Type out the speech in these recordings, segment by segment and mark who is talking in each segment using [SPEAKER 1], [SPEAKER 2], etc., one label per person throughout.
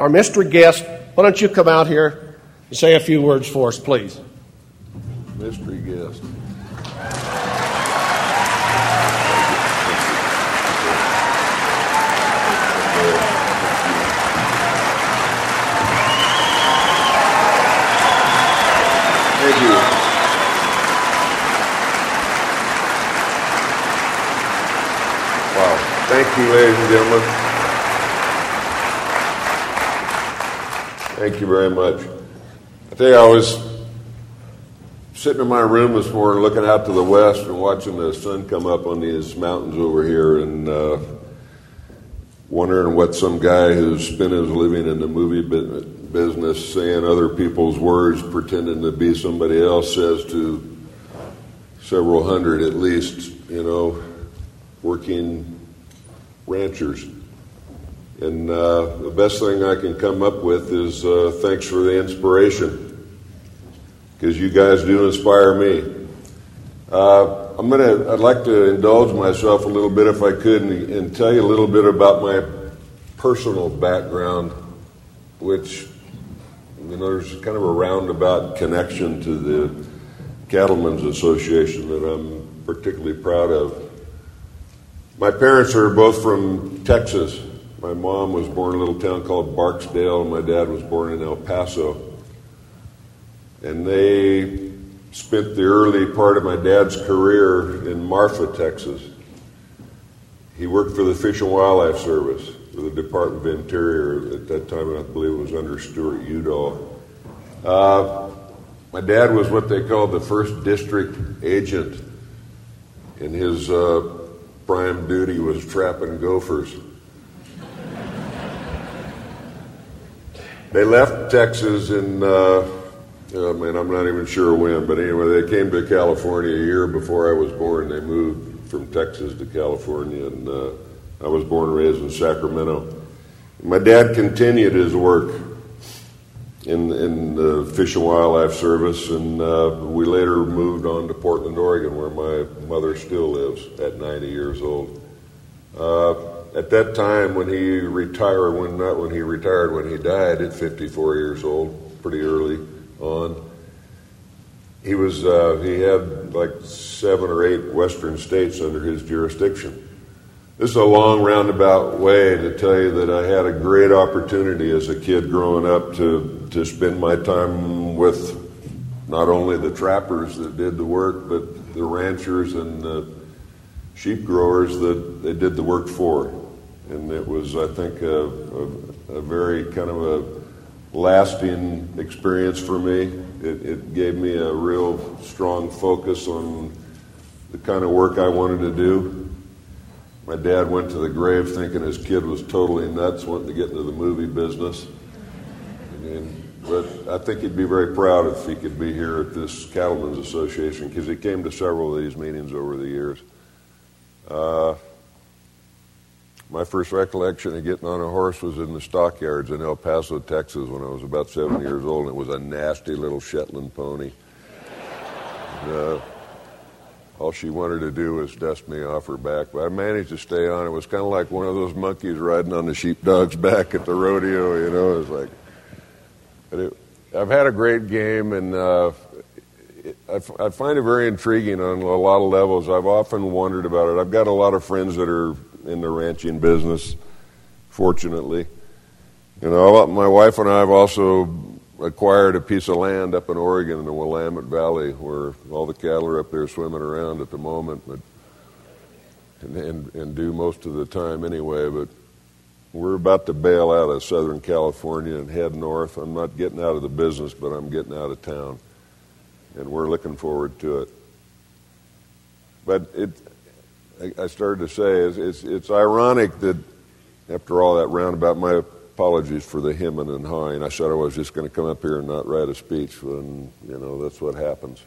[SPEAKER 1] our mystery guest. Why don't you come out here and say a few words for us, please?
[SPEAKER 2] Mystery guest. Thank you. Wow. Thank you, ladies and gentlemen. Thank you very much. I tell you, I was sitting in my room this morning looking out to the west and watching the sun come up on these mountains over here and wondering what some guy who's spent his living in the movie business saying other people's words, pretending to be somebody else, says to several hundred at least, working ranchers. And the best thing I can come up with is thanks for the inspiration, because you guys do inspire me. I'd like to indulge myself a little bit, if I could, and tell you a little bit about my personal background, which, there's kind of a roundabout connection to the Cattlemen's Association that I'm particularly proud of. My parents are both from Texas. My mom was born in a little town called Barksdale, and my dad was born in El Paso. And they spent the early part of my dad's career in Marfa, Texas. He worked for the Fish and Wildlife Service, for the Department of Interior. At that time, I believe it was under Stuart Udall. My dad was what they called the first district agent, and his prime duty was trapping gophers. They left Texas in, I'm not even sure when, but anyway, they came to California a year before I was born. They moved from Texas to California, and I was born and raised in Sacramento. My dad continued his work in the Fish and Wildlife Service, and we later moved on to Portland, Oregon, where my mother still lives at 90 years old. At that time, when he died at 54 years old, pretty early on, he had like 7 or 8 western states under his jurisdiction. This is a long roundabout way to tell you that I had a great opportunity as a kid growing up to spend my time with not only the trappers that did the work, but the ranchers and the sheep growers that they did the work for. And it was, I think, a very kind of a lasting experience for me. It gave me a real strong focus on the kind of work I wanted to do. My dad went to the grave thinking his kid was totally nuts, wanting to get into the movie business. But I think he'd be very proud if he could be here at this Cattlemen's Association, because he came to several of these meetings over the years. My first recollection of getting on a horse was in the stockyards in El Paso, Texas, when I was about 7 years old. And it was a nasty little Shetland pony. All she wanted to do was dust me off her back. But I managed to stay on. It was kind of like one of those monkeys riding on the sheepdog's back at the rodeo, It was like... I've had a great game, and I find it very intriguing on a lot of levels. I've often wondered about it. I've got a lot of friends that are in the ranching business, fortunately. My wife and I have also acquired a piece of land up in Oregon in the Willamette Valley, where all the cattle are up there swimming around at the moment, and do most of the time anyway. But we're about to bail out of Southern California and head north. I'm not getting out of the business, but I'm getting out of town, and we're looking forward to it. But I started to say, it's ironic that after all that roundabout, my apologies for the hemming and hawing. I said I was just going to come up here and not write a speech, and that's what happens.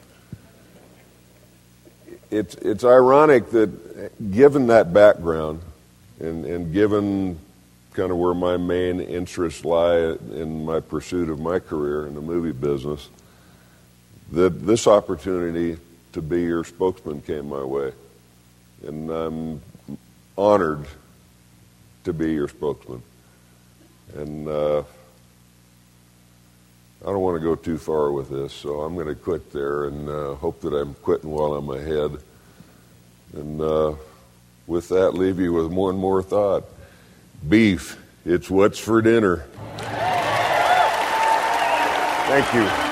[SPEAKER 2] It's ironic that given that background and given kind of where my main interests lie in my pursuit of my career in the movie business, that this opportunity to be your spokesman came my way. And I'm honored to be your spokesman. And want to go too far with this, so I'm going to quit there and hope that I'm quitting while I'm ahead. And with that, leave you with one more thought. Beef, it's what's for dinner. Thank you.